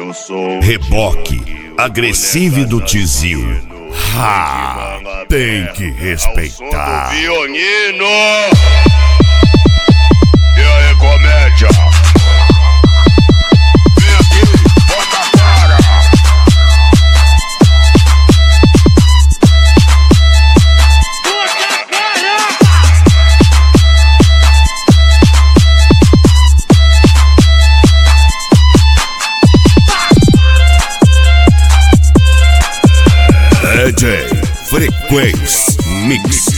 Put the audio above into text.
Reboque agressivo do Tizil. Tem que respeitar. Violino. E aí, comédia? Vem aqui, bota a cara. DJ Frequência Mix.